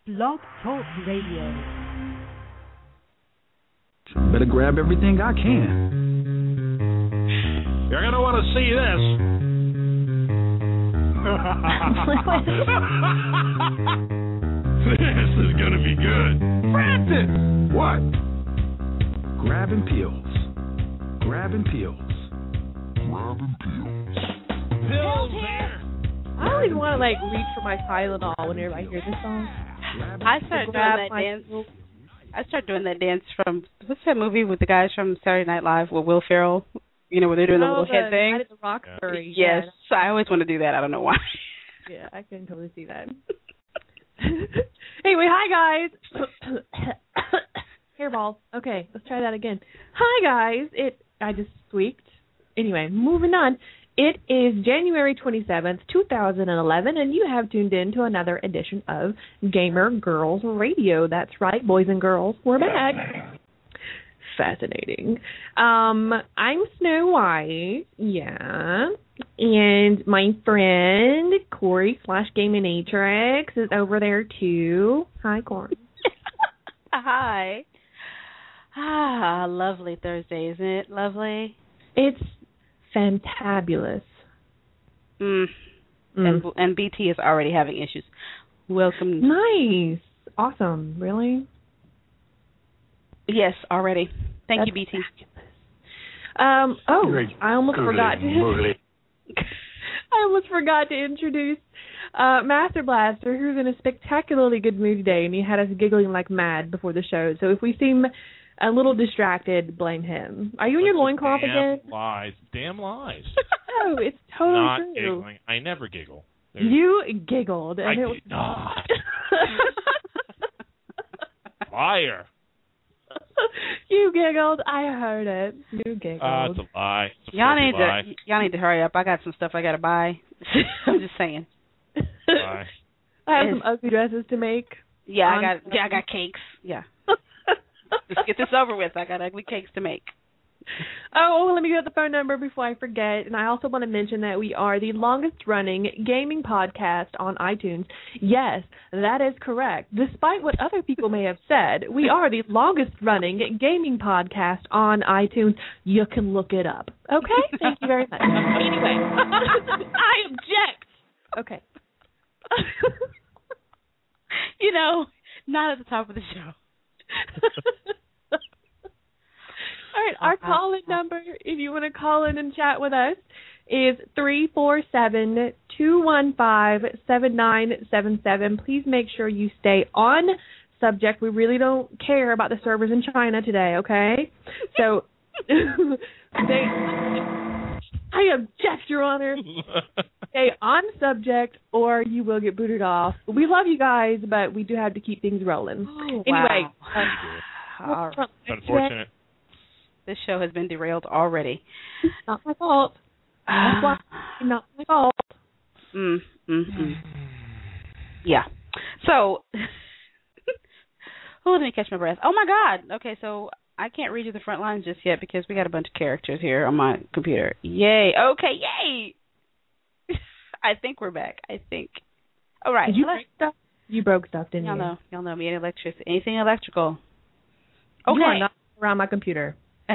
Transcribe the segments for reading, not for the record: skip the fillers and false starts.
Blog Talk Radio. Better grab everything I can. You're going to want to see this. This is going to be good. Francis! What? Grabbing peels. Grabbing peels. Grabbing peels. Pills there. I don't even want to reach for my Tylenol whenever I hear this song. I started doing that dance from what's that movie with the guys from Saturday Night Live with Will Ferrell? You know, where they're doing the little head thing. Night at the Roxbury. Yes, I always want to do that. I don't know why. Yeah, I can totally see that. Anyway, hi guys. Hairball. Okay, let's try that again. Hi guys. I just squeaked. Anyway, moving on. It is January 27th, 2011, and you have tuned in to another edition of Gamer Girls Radio. That's right, boys and girls, we're back. Fascinating. I'm Snow White, yeah, and my friend Corey /Gaminatrix is over there too. Hi, Corey. Hi. Lovely Thursday, isn't it? Lovely. It's fantabulous. And BT is already having issues. Welcome. Nice. Awesome. Really? Yes, already. Thank you, BT. I almost forgot to introduce Master Blaster, who's in a spectacularly good mood today, and he had us giggling like mad before the show. So if we seem a little distracted, blame him. Are you in your loincloth again? Damn lies. No, it's totally not true. Giggling. I never giggle. You giggled. And I it was did not. Liar. You giggled. I heard it. You giggled. It's a lie. Y'all need to hurry up. I got some stuff I got to buy. I'm just saying. Bye. I have some ugly dresses to make. Yeah, I got cakes. Yeah. Let's get this over with. I got ugly cakes to make. Let me get the phone number before I forget. And I also want to mention that we are the longest-running gaming podcast on iTunes. Yes, that is correct. Despite what other people may have said, we are the longest-running gaming podcast on iTunes. You can look it up. Okay? Thank you very much. Anyway, I object. Okay. Not at the top of the show. All right, our call-in number, if you want to call in and chat with us, is 347-215-7977. Please make sure you stay on subject. We really don't care about the servers in China today, okay? So, I object, Your Honor. Stay on subject or you will get booted off. We love you guys, but we do have to keep things rolling. Anyway. Wow. Unfortunate. This show has been derailed already. Not my fault. That's why not my fault. Yeah. So, let me catch my breath. Oh, my God. Okay, so I can't read you the front lines just yet because we got a bunch of characters here on my computer. Yay. Okay, yay. I think we're back. I think. All right. Did you break stuff? You broke stuff, didn't you? Y'all know me. Anything electrical. Okay. You are not around my computer.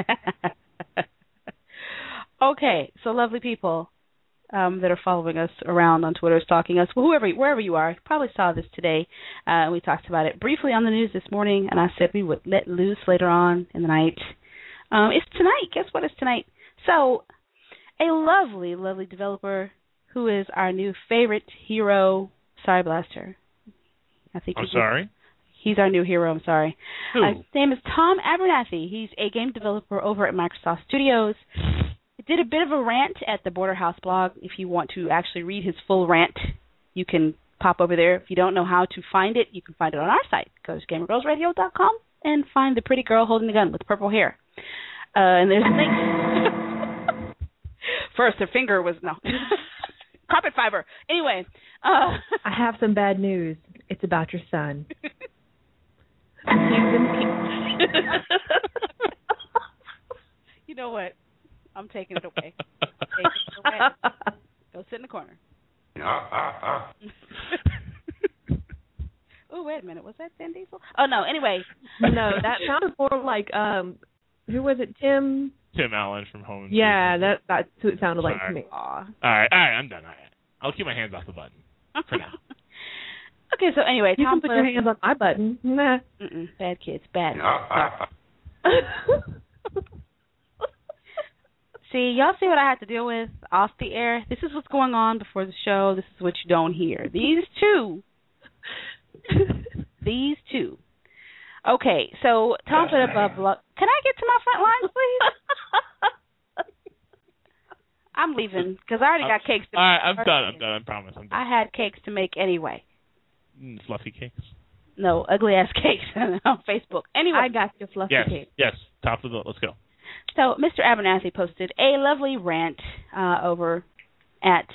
Okay, so lovely people that are following us around on Twitter, stalking us, wherever you are, probably saw this today. We talked about it briefly on the news this morning, and I said we would let loose later on in the night. It's tonight. Guess what? It's tonight. So, a lovely, lovely developer who is our new favorite hero. Sorry, Blaster. I'm sorry? He's our new hero, I'm sorry. Who? His name is Tom Abernathy. He's a game developer over at Microsoft Studios. He did a bit of a rant at the Border House blog. If you want to actually read his full rant, you can pop over there. If you don't know how to find it, you can find it on our site. Go to gamergirlsradio.com and find the pretty girl holding the gun with purple hair. And there's a link. First, her finger was, no. Carpet fiber. Anyway. I have some bad news. It's about your son. You know what? I'm taking it away. Go sit in the corner. Oh, wait a minute. Was that Vin Diesel? Oh, no. Anyway. No, that sounded more like, who was it, Tim? Tim Allen from Home. Yeah, that's who it sounded like to me. Aw. All right, I'm done. All right. I'll keep my hands off the button for now. Okay, so anyway, you Tom can put your hands on my button. Nah. Bad kids, bad. See, y'all see what I had to deal with off the air? This is what's going on before the show. This is what you don't hear. These two. Okay, so Tom put up a blog. Can I get to my front lines, please? I'm leaving because I already got cakes to make. All right, I'm done. I promise. I'm done. I had cakes to make anyway. Fluffy cakes? No, ugly-ass cakes on Facebook. Anyway. I got you fluffy cake. Yes, top of the let's go. So Mr. Abernathy posted a lovely rant over at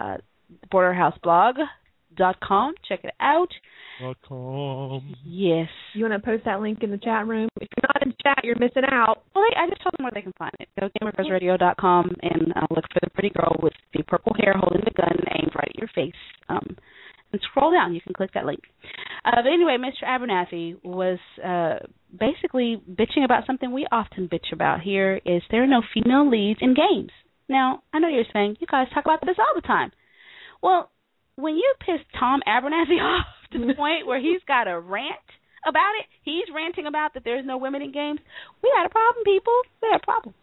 borderhouseblog.com. Check it out. Yes. You want to post that link in the chat room? If you're not in the chat, you're missing out. Well, I just told them where they can find it. Go to GamerGirlsRadio.com and look for the pretty girl with the purple hair holding the gun aimed right at your face. And scroll down. You can click that link. But anyway, Mr. Abernathy was basically bitching about something we often bitch about here is there are no female leads in games. Now, I know you're saying, you guys talk about this all the time. Well, when you piss Tom Abernathy off to the point where he's got a rant about it, he's ranting about that there's no women in games, we got a problem, people. We got a problem.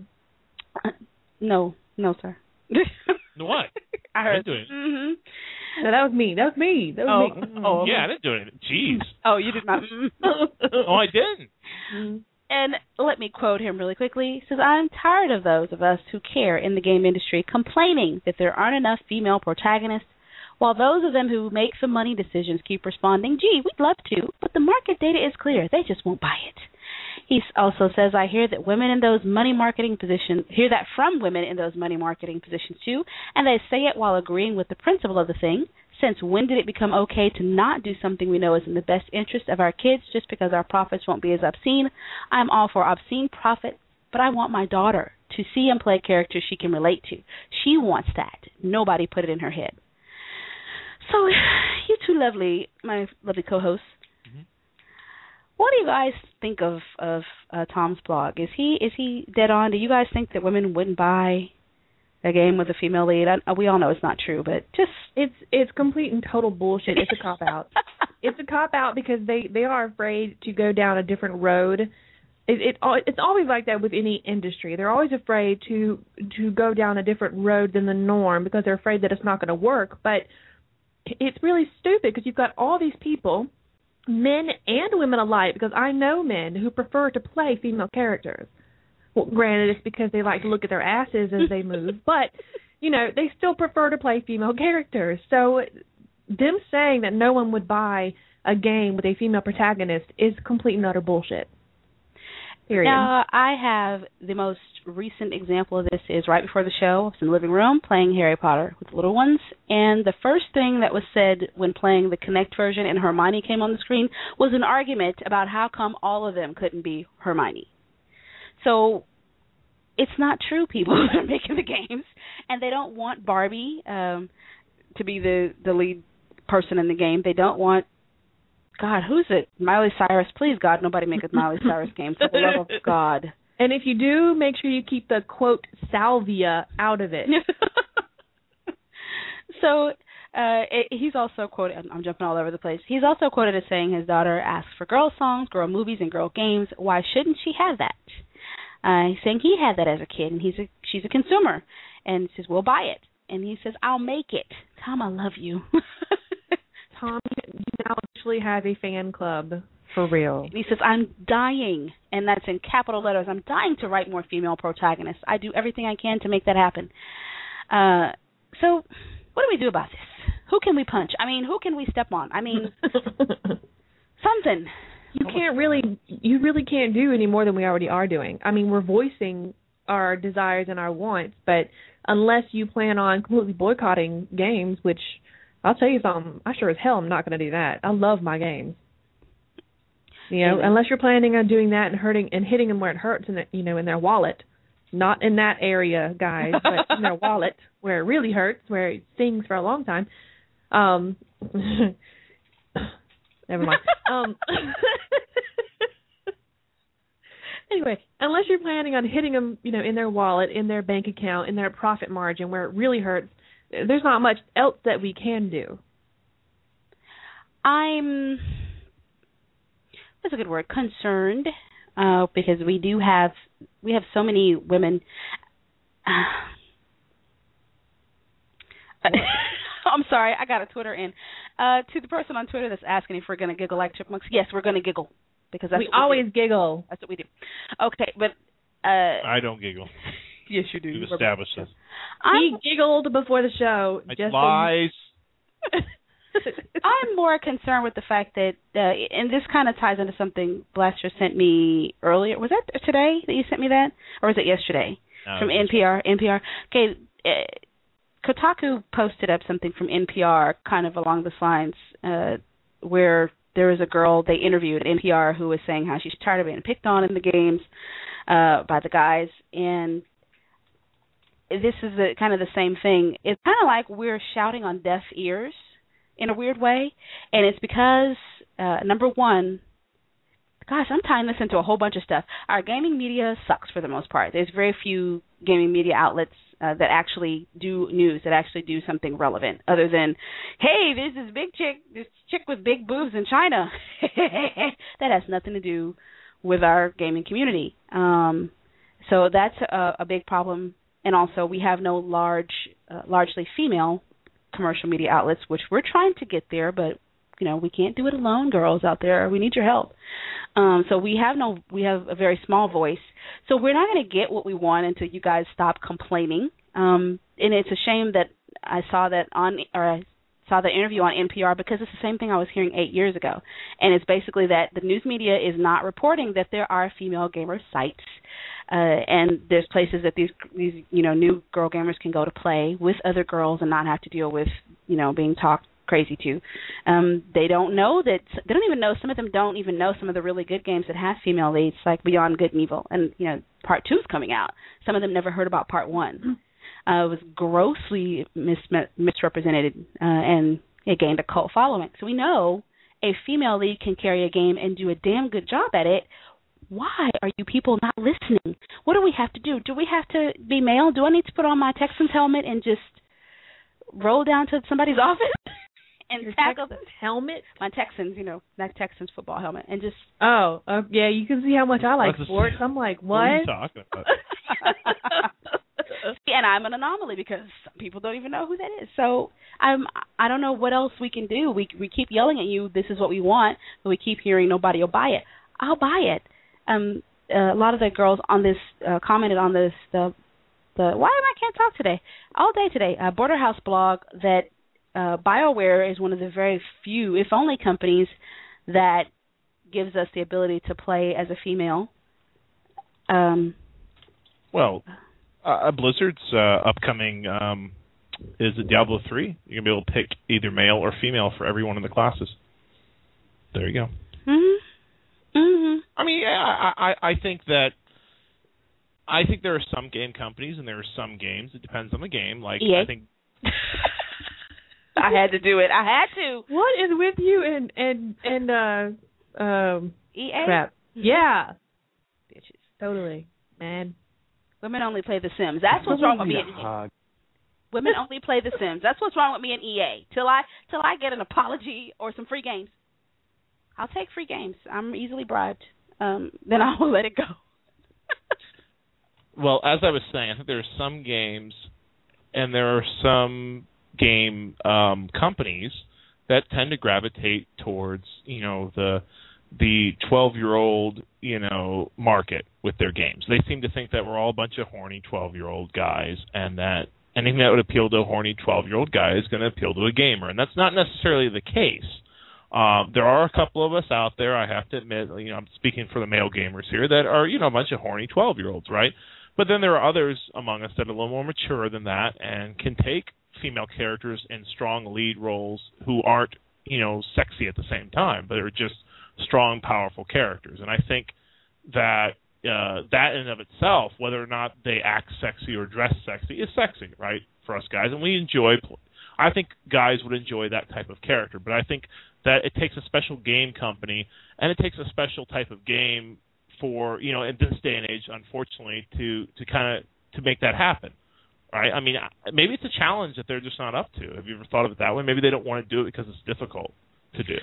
No, sir. What? I heard. I didn't do it. Mm-hmm. No, that was me. That was me. Oh, yeah, I didn't do it. Jeez. Oh, you did not. Oh, I didn't. And let me quote him really quickly. He says, I'm tired of those of us who care in the game industry complaining that there aren't enough female protagonists, while those of them who make the money decisions keep responding, gee, we'd love to, but the market data is clear. They just won't buy it. He also says, I hear that women in those money marketing positions, hear that from women in those money marketing positions too, and they say it while agreeing with the principle of the thing. Since when did it become okay to not do something we know is in the best interest of our kids just because our profits won't be as obscene? I'm all for obscene profit, but I want my daughter to see and play characters she can relate to. She wants that. Nobody put it in her head. So, you two lovely, my lovely co-hosts, what do you guys think of Tom's blog? Is he dead on? Do you guys think that women wouldn't buy a game with a female lead? We all know it's not true, but just it's complete and total bullshit. It's a cop out. It's a cop out because they are afraid to go down a different road. It's always like that with any industry. They're always afraid to go down a different road than the norm because they're afraid that it's not going to work. But it's really stupid because you've got all these people, men and women alike, because I know men who prefer to play female characters. Well, granted, it's because they like to look at their asses as they move, but, they still prefer to play female characters. So them saying that no one would buy a game with a female protagonist is complete and utter bullshit. Period. Now, I have the most recent example of this is right before the show. I was in the living room playing Harry Potter with the little ones, and the first thing that was said when playing the Kinect version and Hermione came on the screen was an argument about how come all of them couldn't be Hermione. So it's not true, people who are making the games, and they don't want Barbie to be the lead person in the game. They don't want, God, who's it? Miley Cyrus. Please, God, nobody make a Miley Cyrus game, for the love of God. And if you do, make sure you keep the, quote, salvia out of it. So he's also quoted, I'm jumping all over the place, he's also quoted as saying his daughter asks for girl songs, girl movies, and girl games. Why shouldn't she have that? He's saying he had that as a kid, and she's a consumer. And he says, we'll buy it. And he says, I'll make it. Tom, I love you. Tom, you now actually have a fan club, for real. And he says, I'm dying, and that's in capital letters, I'm dying to write more female protagonists. I do everything I can to make that happen. So what do we do about this? Who can we punch? I mean, who can we step on? I mean, something. You really can't do any more than we already are doing. I mean, we're voicing our desires and our wants, but unless you plan on completely boycotting games, which I'll tell you something, I sure as hell am not going to do that. I love my games. Unless you're planning on doing that and hitting them where it hurts in their wallet. Not in that area, guys, but in their wallet where it really hurts, where it stings for a long time. Never mind. Anyway, unless you're planning on hitting them, in their wallet, in their bank account, in their profit margin, where it really hurts, there's not much else that we can do. That's a good word, concerned, because we have so many women. I'm sorry, I got a Twitter in. To the person on Twitter that's asking if we're going to giggle like chipmunks, yes, we're going to giggle. Because we always giggle. That's what we do. Okay, but I don't giggle. Yes, you do. You've established this. He giggled before the show. Lies. I'm more concerned with the fact that, and this kind of ties into something Blaster sent me earlier. Was that today that you sent me that, or was it yesterday? No, from NPR. Okay, Kotaku posted up something from NPR, kind of along the lines where there was a girl they interviewed at NPR who was saying how she's tired of being picked on in the games by the guys, and this is kind of the same thing. It's kind of like we're shouting on deaf ears in a weird way, and it's because, number one, gosh, I'm tying this into a whole bunch of stuff. Our gaming media sucks for the most part. There's very few gaming media outlets that actually do news, that actually do something relevant, other than, hey, there's this chick with big boobs in China. That has nothing to do with our gaming community. So that's a big problem. And also, we have no largely female commercial media outlets, which we're trying to get there, but we can't do it alone, girls out there. We need your help. So we have a very small voice. So we're not going to get what we want until you guys stop complaining. And it's a shame that I saw the interview on NPR, because it's the same thing I was hearing 8 years ago. And it's basically that the news media is not reporting that there are female gamer sites, and there's places that these new girl gamers can go to play with other girls and not have to deal with being talked crazy to. They don't know that. They don't even know. Some of them don't even know some of the really good games that have female leads, like Beyond Good and Evil, and Part 2 is coming out. Some of them never heard about Part 1. It was grossly misrepresented, and it gained a cult following. So we know a female lead can carry a game and do a damn good job at it. Why are you people not listening? What do we have to do? Do we have to be male? Do I need to put on my Texans helmet and just roll down to somebody's office and tackle the helmet? My Texans, that Texans football helmet, and just yeah, you can see how much I like sports. I'm like, what? What are you talking about? And I'm an anomaly because some people don't even know who that is. So I don't know what else we can do. We keep yelling at you, this is what we want, but we keep hearing nobody will buy it. I'll buy it. A lot of the girls on this commented on this why I can't talk today all day today. Border House blog that BioWare is one of the very few, if only, companies that gives us the ability to play as a female. Blizzard's upcoming is it Diablo 3. You're going to be able to pick either male or female for every one of the classes. There you go. Mm-hmm. Mm-hmm. I mean, I think there are some game companies and there are some games. It depends on the game. Like EA? I think I had to do it. I had to. What is with you and EA? Crap. Yeah. Bitches. Totally, man. Women only play The Sims. That's what's wrong with me. Women only play The Sims. That's what's wrong with me and EA. Till I get an apology or some free games. I'll take free games. I'm easily bribed. Then I will let it go. Well, as I was saying, I think there are some games and there are some game companies that tend to gravitate towards, the 12-year-old, market with their games. They seem to think that we're all a bunch of horny 12-year-old guys, and that anything that would appeal to a horny 12-year-old guy is going to appeal to a gamer, and that's not necessarily the case. There are a couple of us out there, I have to admit, I'm speaking for the male gamers here, that are, a bunch of horny 12-year-olds, right? But then there are others among us that are a little more mature than that and can take female characters in strong lead roles who aren't, sexy at the same time, but are just strong, powerful characters. And I think that that in and of itself, whether or not they act sexy or dress sexy, is sexy, right, for us guys. And we enjoy I think guys would enjoy that type of character. But I think that it takes a special game company and it takes a special type of game for, you know, in this day and age, unfortunately, to make that happen. Right? I mean, maybe it's a challenge that they're just not up to. Have you ever thought of it that way? Maybe they don't want to do it because it's difficult to do.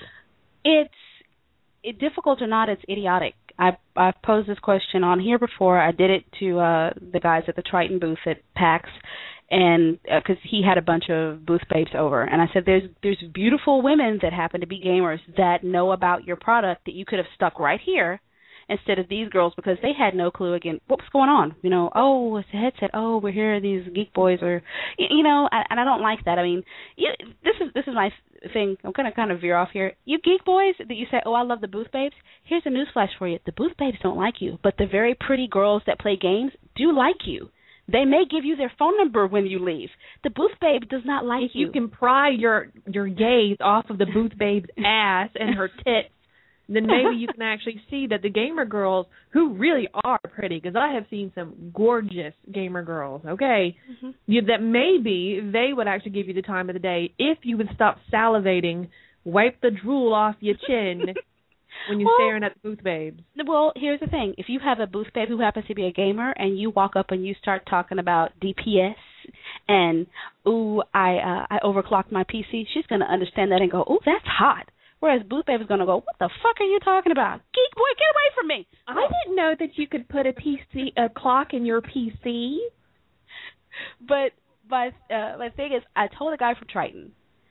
It's difficult or not, it's idiotic. I've posed this question on here before. I did it to the guys at the Triton booth at PAX, and because he had a bunch of booth babes over, and I said, there's beautiful women that happen to be gamers that know about your product that you could have stuck right here instead of these girls, because they had no clue, again, what was going on. You know, oh, it's a headset. Oh, we're here, these geek boys, or, you know, and I don't like that. I mean, this is my thing. I'm going to kind of veer off here. You geek boys that you say, oh, I love the booth babes, here's a newsflash for you. The booth babes don't like you, but the very pretty girls that play games do like you. They may give you their phone number when you leave. The booth babe does not like you. You can pry your gaze off of the booth babe's ass and her tits, then maybe you can actually see that the gamer girls, who really are pretty, because I have seen some gorgeous gamer girls, okay, that maybe they would actually give you the time of the day if you would stop salivating, wipe the drool off your chin when you're staring at the booth babes. Well, here's the thing. If you have a booth babe who happens to be a gamer and you walk up and you start talking about DPS and, ooh, I overclocked my PC, she's going to understand that and go, ooh, that's hot. Whereas Booth Babe is going to go, what the fuck are you talking about? Geek boy, get away from me. I didn't know that you could put a clock in your PC. But my thing is, I told a guy from Triton,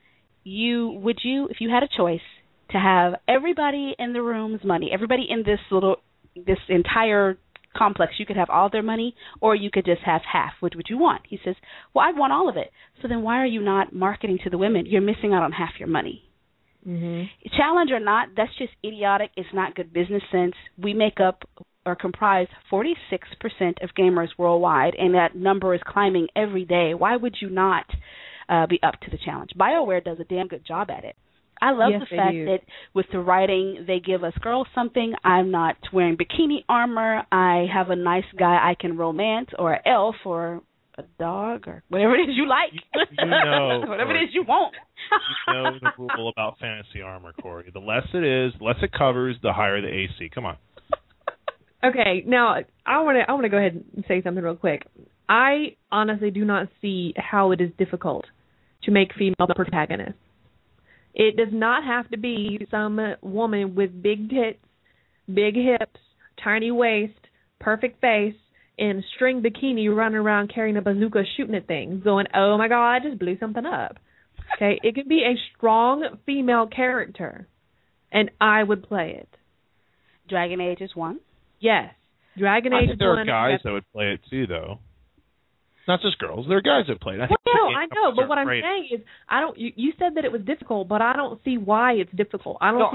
if you had a choice to have everybody in the room's money, everybody in this entire complex, you could have all their money, or you could just have half. Which would you want? He says, well, I want all of it. So then why are you not marketing to the women? You're missing out on half your money. Mm-hmm. Challenge or not, that's just idiotic. It's not good business sense. We make up or comprise 46% of gamers worldwide, and that number is climbing every day. Why would you not be up to the challenge? BioWare does a damn good job at it. I love the fact that with the writing, they give us girls something. I'm not wearing bikini armor. I have a nice guy I can romance, or an elf, or a dog, or whatever it is you like. You know, whatever it is you want. You know the rule about fantasy armor, Corey. The less it is, the less it covers, the higher the AC. Come on. Okay, now I want to go ahead and say something real quick. I honestly do not see how it is difficult to make female protagonists. It does not have to be some woman with big tits, big hips, tiny waist, perfect face, in string bikini running around carrying a bazooka shooting at things, going, oh my God, I just blew something up. Okay, it can be a strong female character, and I would play it. Dragon Age is one? Yes. Dragon Age is one. There are guys that would play it too, though. Not just girls. There are guys that play it. I know, but what I'm saying is, you said that it was difficult, but I don't see why it's difficult. I don't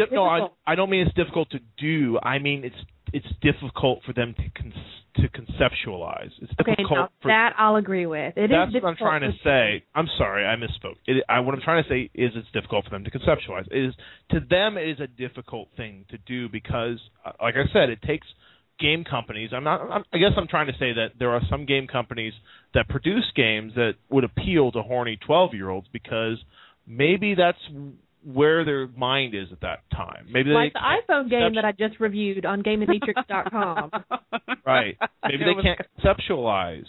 don't mean it's difficult to do. I mean it's difficult for them to conceptualize. It's difficult that I'll agree with. That's what I'm trying to say. I'm sorry, I misspoke. What I'm trying to say is it's difficult for them to conceptualize. To them, it is a difficult thing to do because, like I said, it takes game companies. I guess I'm trying to say that there are some game companies that produce games that would appeal to horny 12-year-olds because maybe that's where their mind is at that time. Maybe like the iPhone game that I just reviewed on GameAndMatrix.com. Right. Maybe they can't conceptualize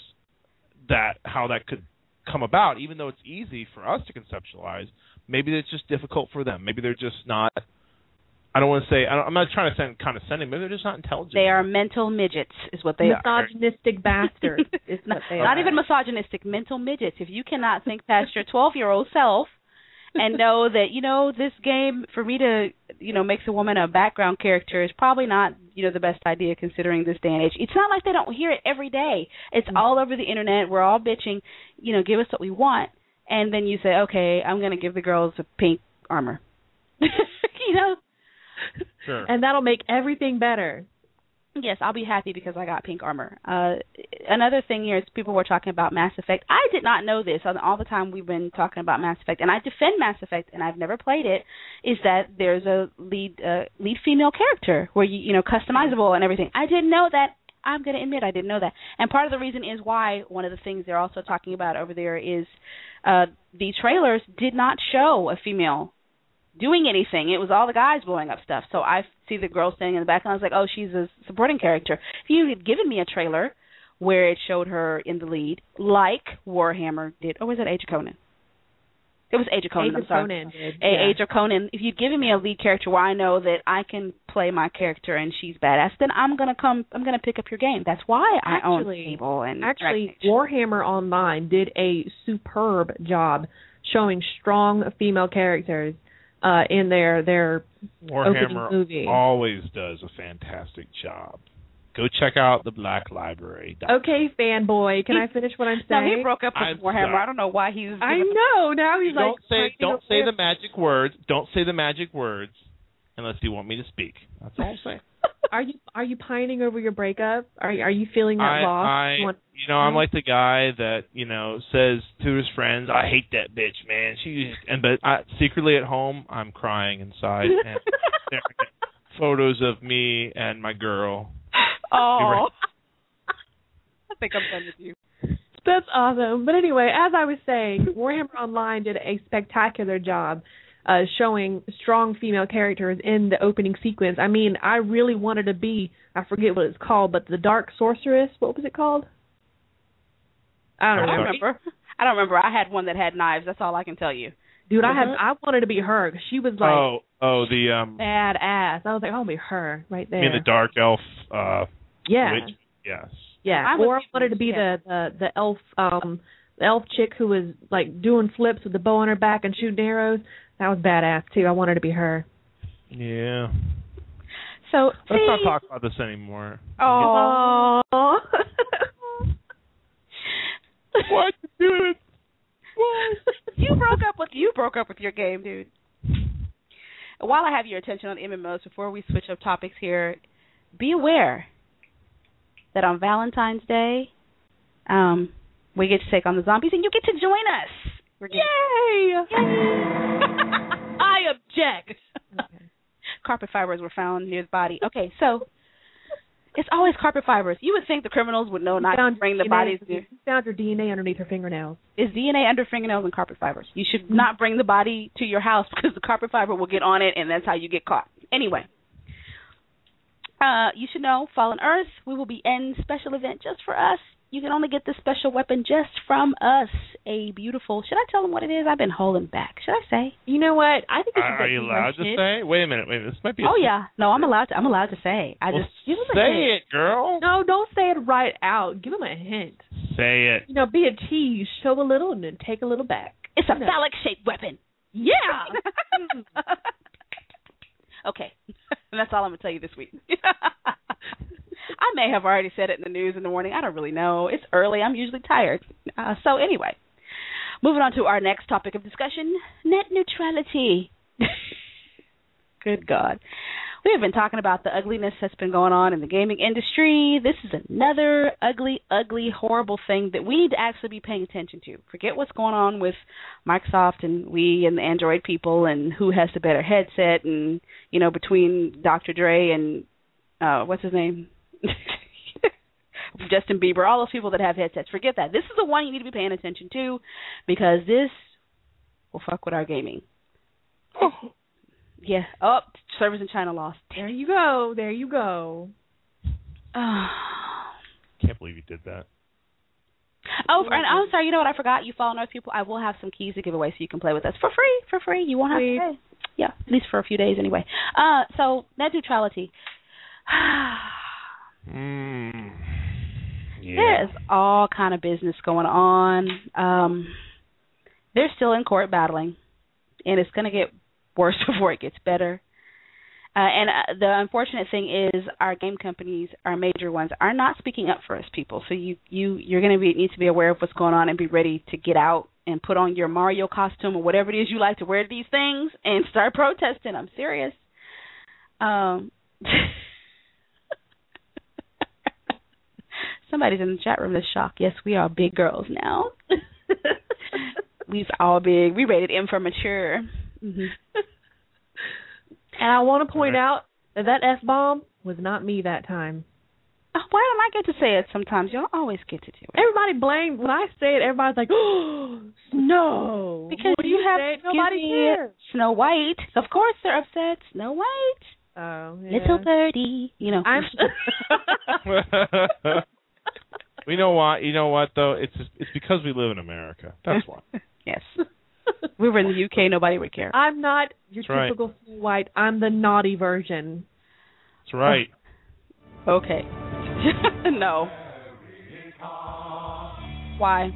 how that could come about, even though it's easy for us to conceptualize. Maybe it's just difficult for them. Maybe they're just not. I don't want to say. I'm not trying to sound condescending. Maybe they're just not intelligent. They are mental midgets, is what they are. Misogynistic bastards. Is what they not even misogynistic. Mental midgets. If you cannot think past your 12-year-old self and know that, this game, for me to, makes a woman a background character is probably not, the best idea considering this day and age. It's not like they don't hear it every day. It's all over the internet. We're all bitching, give us what we want. And then you say, okay, I'm going to give the girls a pink armor. Sure. And that'll make everything better. Yes, I'll be happy because I got pink armor. Another thing here is people were talking about Mass Effect. I did not know this. All the time we've been talking about Mass Effect, and I defend Mass Effect, and I've never played it, is that there's a lead female character where customizable and everything. I didn't know that. I'm going to admit I didn't know that. And part of the reason is why one of the things they're also talking about over there is the trailers did not show a female doing anything. It was all the guys blowing up stuff. So I see the girl standing in the back, and I was like, oh, she's a supporting character. If you had given me a trailer where it showed her in the lead, like Warhammer did, or was it Age of Conan? It was Age of Conan, I'm sorry. Conan did, Age of Conan. If you'd given me a lead character where I know that I can play my character and she's badass, then I'm gonna pick up your game. That's why I own Fable and actually, Dragon Age. Warhammer Online did a superb job showing strong female characters in their opening Warhammer movie. always does a fantastic job. Go check out the Black Library. Okay, fanboy, can I finish what I'm saying? No, he broke up with Warhammer. I don't know why he's. I know. Now he's don't say the magic words. Don't say the magic words unless you want me to speak. That's all I'm saying. Are you pining over your breakup? Are you feeling that loss? I'm like the guy that says to his friends, "I hate that bitch, man." But secretly at home, I'm crying inside and staring at photos of me and my girl. Oh, I think I'm done with you. That's awesome. But anyway, as I was saying, Warhammer Online did a spectacular job showing strong female characters in the opening sequence. I mean, I really wanted to be, I forget what it's called, but the Dark Sorceress. What was it called? I don't remember. I had one that had knives. That's all I can tell you. Dude, I wanted to be her. She was like the badass. I was like, I'll be her right there. You mean the dark elf witch? Yes. Yeah. Or I wanted to be the elf the elf chick who was like doing flips with the bow on her back and shooting arrows. That was badass too. I wanted to be her. Yeah. So let's not talk about this anymore. Oh. What, dude? You broke up with your game, dude. While I have your attention on MMOs, before we switch up topics here, be aware that on Valentine's Day, we get to take on the zombies, and you get to join us. Yay! I object. Okay. Carpet fibers were found near the body. Okay, so it's always carpet fibers. You would think the criminals would know not to bring the bodies near. You found your DNA underneath her fingernails. Is DNA under fingernails and carpet fibers? You should not bring the body to your house because the carpet fiber will get on it, and that's how you get caught. Anyway, you should know, Fallen Earth, we will be in special event just for us. You can only get this special weapon just from us. A beautiful. Should I tell them what it is? I've been holding back. Should I say? You know what? I think. Are you allowed to say? Wait a minute. This might be. Oh yeah. No, I'm allowed to. I'm allowed to say. Give them a say hint. it, girl. No, don't say it right out. Give them a hint. Say it. Be a tease. Show a little and then take a little back. It's a phallic-shaped weapon. Yeah. Okay. That's all I'm gonna tell you this week. I may have already said it in the news in the morning. I don't really know. It's early. I'm usually tired. So anyway, moving on to our next topic of discussion, net neutrality. Good God. We have been talking about the ugliness that's been going on in the gaming industry. This is another ugly, ugly, horrible thing that we need to actually be paying attention to. Forget what's going on with Microsoft and we and the Android people and who has the better headset and, between Dr. Dre and, what's his name? Justin Bieber, all those people that have headsets. Forget that. This is the one you need to be paying attention to because this will fuck with our gaming. Oh. Yeah. Oh, servers in China lost. There you go. Can't believe you did that. Oh, and I'm sorry. You know what? I forgot. You Fallen Earth people. I will have some keys to give away so you can play with us for free. For free. You won't have to pay. Yeah, at least for a few days anyway. So net neutrality. Yeah. There's all kind of business going on. They're still in court battling, and it's going to get worse before it gets better. And the unfortunate thing is our game companies, our major ones, are not speaking up for us people. So you're going to need to be aware of what's going on and be ready to get out and put on your Mario costume or whatever it is you like to wear to these things and start protesting. I'm serious. Somebody's in the chat room that's shocked. Yes, we are big girls now. We's all big. We rated M for mature. Mm-hmm. And I want to point out that F-bomb was not me that time. Why don't I get to say it sometimes? Y'all always get to do it. Everybody blames when I say it. Everybody's like, "Oh, Snow." Because when you have nobody cares. Snow White. Of course they're upset. Snow White. Oh, yeah. Little birdie. You know. You know why? You know what though? It's because we live in America. That's why. Yes. If we were in the UK, nobody would care. I'm not your That's typical Snow White. I'm the naughty version. That's right. Okay. No. Why?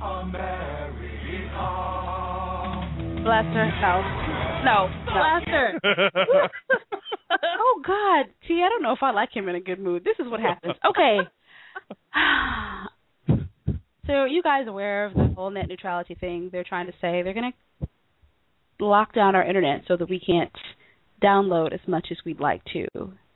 Blaster. No. Blaster. Oh God. See, I don't know if I like him in a good mood. This is what happens. Okay. So are you guys aware of the whole net neutrality thing? They're trying to say they're going to lock down our internet so that we can't download as much as we'd like to.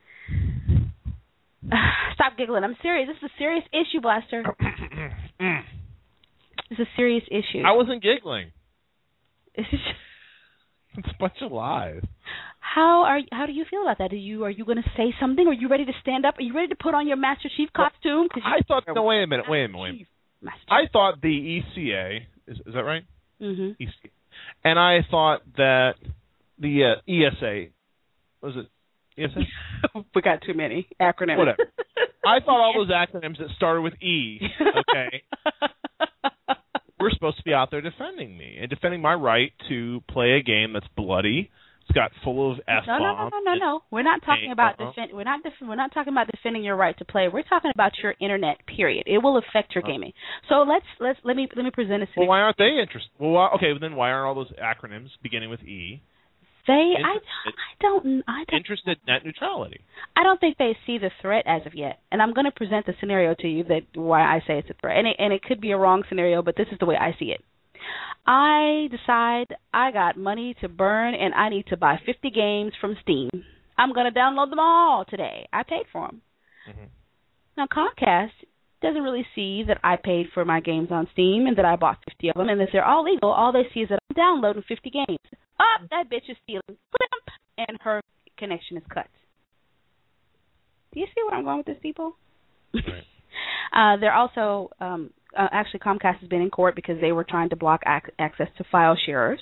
Stop giggling. I'm serious. This is a serious issue, Blaster. It's a serious issue. I wasn't giggling. It's a bunch of lies. How do you feel about that? Are you going to say something? Are you ready to stand up? Are you ready to put on your Master Chief costume? I thought. No, wait a minute. I thought the ECA is that right? Mm-hmm. ECA, and I thought that the ESA was it ESA? We got too many acronyms. Whatever. I thought all those acronyms that started with E. Okay. We're supposed to be out there defending me and defending my right to play a game that's bloody. It's got full of F-bombs. No. We're not talking about we're not talking about defending your right to play. We're talking about your internet. Period. It will affect your gaming. So let me present a scenario. Well, why aren't they interested? Well, okay, then why aren't all those acronyms beginning with E? I don't interested net neutrality. I don't think they see the threat as of yet. And I'm going to present the scenario to you that why I say it's a threat. And it could be a wrong scenario, but this is the way I see it. I decide I got money to burn and I need to buy 50 games from Steam. I'm going to download them all today. I paid for them. Mm-hmm. Now, Comcast doesn't really see that I paid for my games on Steam and that I bought 50 of them and that they're all legal. All they see is that I'm downloading 50 games. That bitch is stealing. And her connection is cut. Do you see where I'm going with this, people? Right. They're also... actually, Comcast has been in court because they were trying to block access to file sharers.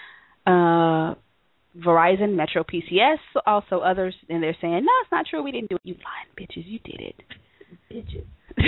Verizon, Metro PCS, also others, and they're saying, no, it's not true. We didn't do it. You lying bitches. You did it. Bitches.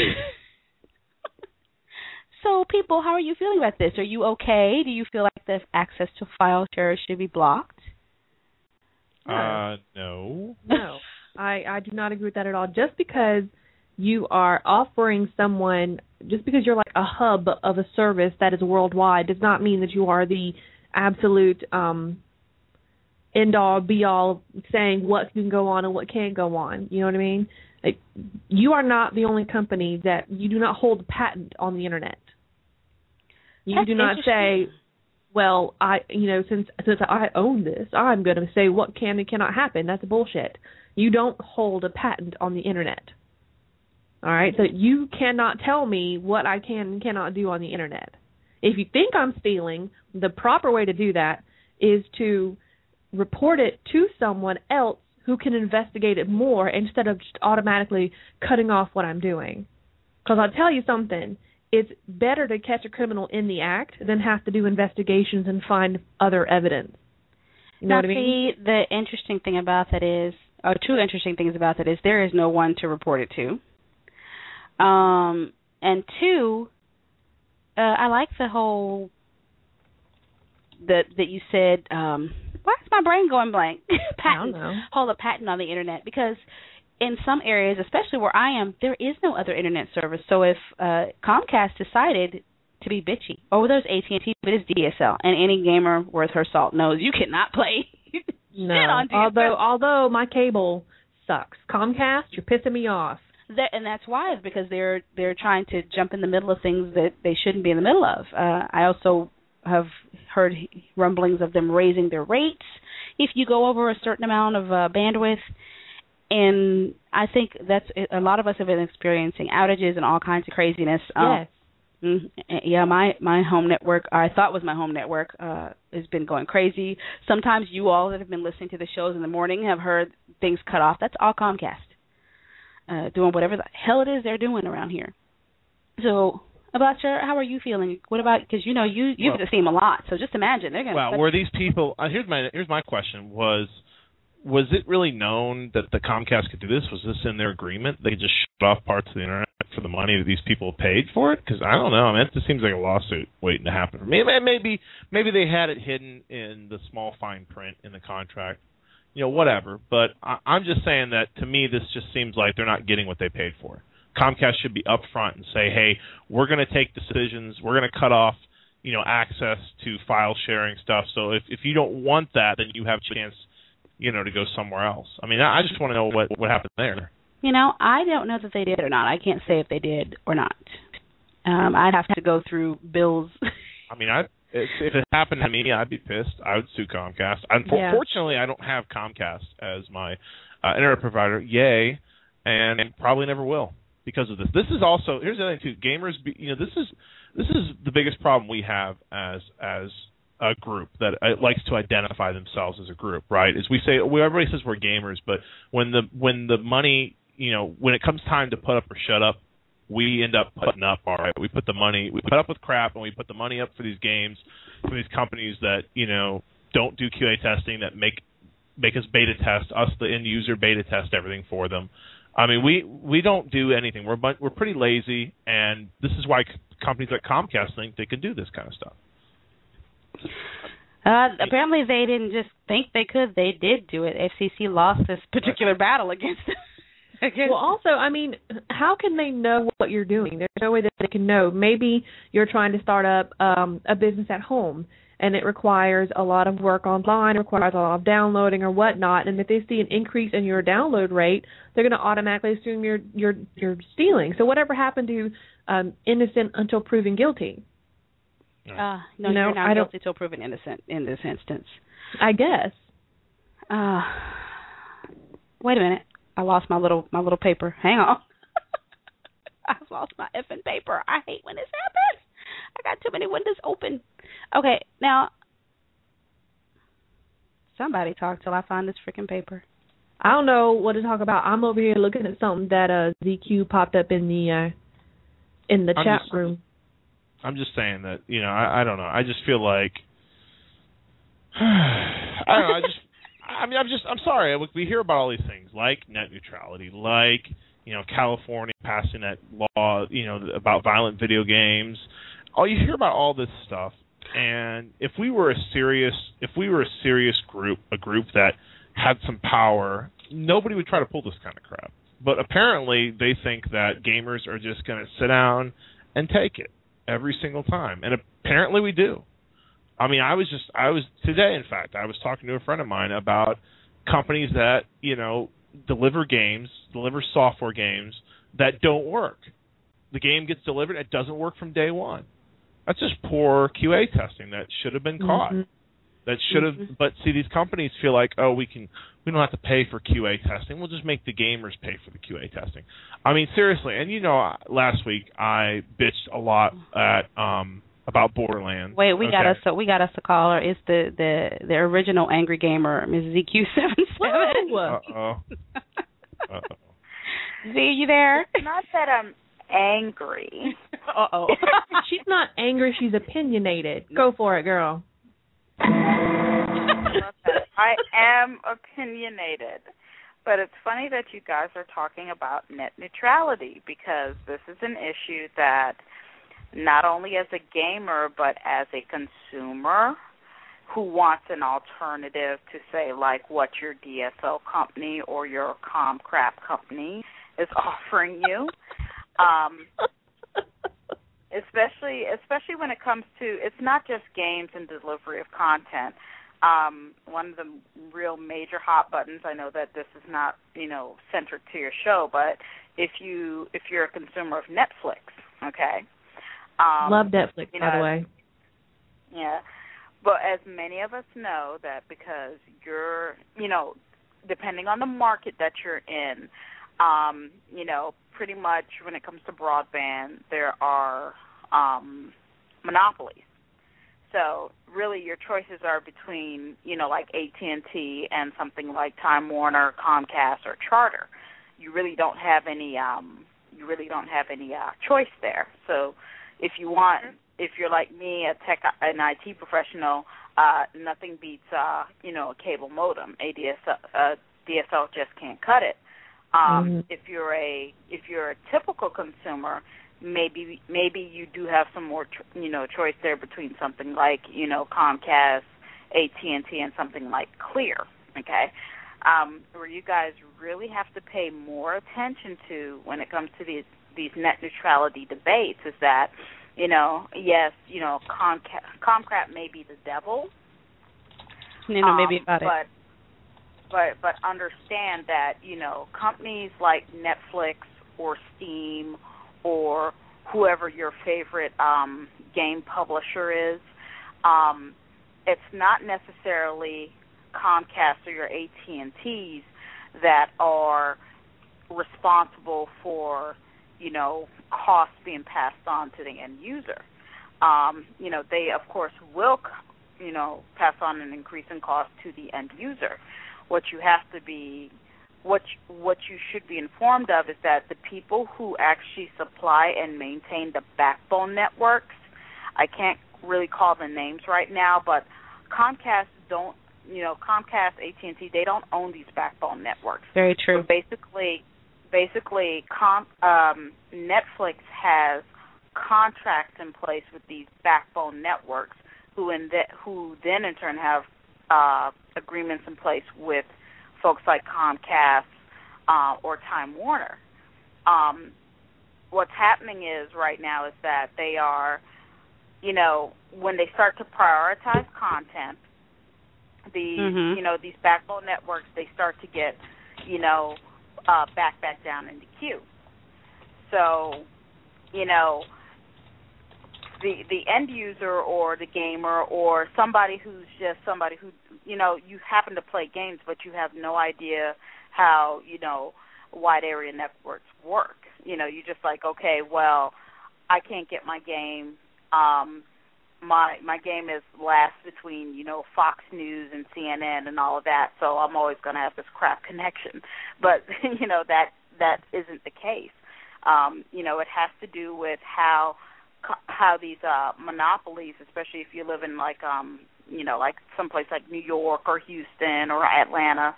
So, people, how are you feeling about this? Are you okay? Do you feel like the access to file sharers should be blocked? No. No. I do not agree with that at all. Just because you are offering someone, just because you're like a hub of a service that is worldwide, does not mean that you are the absolute end-all, be-all saying what can go on and what can't go on. You know what I mean? Like, you are not the only company that you do not hold a patent on the internet. You do not say, well, since I own this, I'm going to say what can and cannot happen. That's bullshit. You don't hold a patent on the internet. All right, so you cannot tell me what I can and cannot do on the internet. If you think I'm stealing, the proper way to do that is to report it to someone else who can investigate it more instead of just automatically cutting off what I'm doing. Because I'll tell you something, it's better to catch a criminal in the act than have to do investigations and find other evidence. You know what I mean? See, the interesting thing about that is, or two interesting things about that is there is no one to report it to. And two, I like the whole that you said. Why is my brain going blank? Patent. Hold a patent on the internet, because in some areas, especially where I am, there is no other internet service. So if Comcast decided to be bitchy, or there's AT&T, but it's DSL, and any gamer worth her salt knows you cannot play shit on DSL. Although my cable sucks. Comcast, you're pissing me off. And that's why, is because they're trying to jump in the middle of things that they shouldn't be in the middle of. I also have heard rumblings of them raising their rates if you go over a certain amount of bandwidth. And I think that's a lot of us have been experiencing outages and all kinds of craziness. Yes. Yeah, my home network, or I thought was my home network, has been going crazy. Sometimes you all that have been listening to the shows in the morning have heard things cut off. That's all Comcast. doing whatever the hell it is they're doing around here. So, Abacha, how are you feeling? What about, because you have to see them a lot, so just imagine they're going to. Well, were these people? Here's my question: was it really known that the Comcast could do this? Was this in their agreement? They just shut off parts of the internet for the money that these people paid for it? Because I don't know. I mean, it just seems like a lawsuit waiting to happen. Maybe they had it hidden in the small fine print in the contract. Whatever. But I'm just saying that, to me, this just seems like they're not getting what they paid for. Comcast should be upfront and say, hey, we're going to take decisions. We're going to cut off, access to file sharing stuff. So if you don't want that, then you have a chance, to go somewhere else. I mean, I just want to know what happened there. I don't know that they did or not. I can't say if they did or not. I'd have to go through Bill's. I mean, if it happened to me, I'd be pissed. I would sue Comcast. Unfortunately, I don't have Comcast as my internet provider. Yay, and probably never will because of this. This is also, here's the other thing too. Gamers, this is the biggest problem we have as a group that likes to identify themselves as a group. Right? Is we say everybody says we're gamers, but when the money, when it comes time to put up or shut up, we end up putting up, all right. We put up with crap, and we put the money up for these games, for these companies that, don't do QA testing, that make us beta test, us the end user beta test everything for them. I mean, we don't do anything. We're pretty lazy, and this is why companies like Comcast think they can do this kind of stuff. Apparently they didn't just think they could. They did do it. FCC lost this particular battle against it. Well, also, I mean, how can they know what you're doing? There's no way that they can know. Maybe you're trying to start up a business at home, and it requires a lot of work online, it requires a lot of downloading or whatnot. And if they see an increase in your download rate, they're going to automatically assume you're stealing. So whatever happened to innocent until proven guilty? No, you're not guilty until proven innocent in this instance. I guess. Wait a minute. I lost my little paper. Hang on. I've lost my effing paper. I hate when this happens. I got too many windows open. Okay, now somebody talk till I find this freaking paper. I don't know what to talk about. I'm over here looking at something that ZQ popped up in the chat room. I'm just saying that, I don't know. I just feel like I don't know. I'm sorry. We hear about all these things like net neutrality, like, California passing that law, about violent video games. You hear about all this stuff, and if we were a serious group, a group that had some power, nobody would try to pull this kind of crap. But apparently, they think that gamers are just going to sit down and take it every single time, and apparently we do. I mean, I was today, in fact, I was talking to a friend of mine about companies that, deliver software games that don't work. The game gets delivered, it doesn't work from day one. That's just poor QA testing that should have been caught. Mm-hmm. That should have, but see, these companies feel like, we don't have to pay for QA testing. We'll just make the gamers pay for the QA testing. I mean, seriously, and last week I bitched a lot at about Borderlands. Wait, we got us a caller. It's the original angry gamer, Ms. ZQ77. Uh-oh. Z, you there? It's not that I'm angry. Uh-oh. She's not angry, she's opinionated. Go for it, girl. I am opinionated. But it's funny that you guys are talking about net neutrality, because this is an issue that not only as a gamer but as a consumer who wants an alternative to, say, like what your DSL company or your Comcrap company is offering you. Especially when it comes to, it's not just games and delivery of content. One of the real major hot buttons, I know that this is not, centered to your show, but if you're a consumer of Netflix, okay? Love Netflix, by the way. Yeah. But as many of us know, that because you're, depending on the market that you're in, pretty much when it comes to broadband, there are monopolies. So really your choices are between, like AT&T and something like Time Warner, Comcast, or Charter. you really don't have any choice there. So if you're like me, an IT professional, nothing beats a cable modem. DSL just can't cut it. If you're a typical consumer, maybe you do have some more choice there between something like Comcast, AT&T, and something like Clear. Okay, where you guys really have to pay more attention to when it comes to these net neutrality debates is that yes, Comcast may be the devil. Maybe about it. But understand that, companies like Netflix or Steam or whoever your favorite game publisher is, it's not necessarily Comcast or your AT&Ts that are responsible for, costs being passed on to the end user. They, of course, will, pass on an increase in cost to the end user. What you should be informed of is that the people who actually supply and maintain the backbone networks, I can't really call the names right now, but Comcast, AT&T, they don't own these backbone networks. Very true. So basically, Netflix has contracts in place with these backbone networks, who then in turn have agreements in place with folks like Comcast or Time Warner. What's happening right now is that they are, when they start to prioritize content, these backbone networks, they start to get, back down in the queue. So, the end user or the gamer or somebody who you happen to play games, but you have no idea how wide area networks work. You're just like, okay, well, I can't get my game. My game is last between Fox News and CNN and all of that, so I'm always going to have this crap connection. But that isn't the case. It has to do with how these monopolies, especially if you live in like someplace like New York or Houston or Atlanta,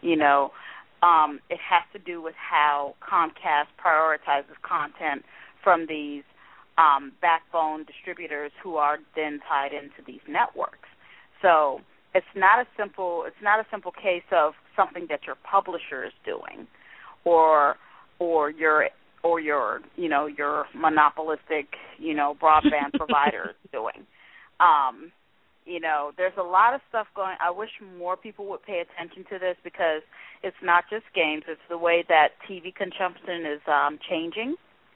it has to do with how Comcast prioritizes content from these backbone distributors who are then tied into these networks. So it's not a simple case of something that your publisher is doing, or your monopolistic broadband provider is doing. There's a lot of stuff going. I wish more people would pay attention to this, because it's not just games; it's the way that TV consumption is changing.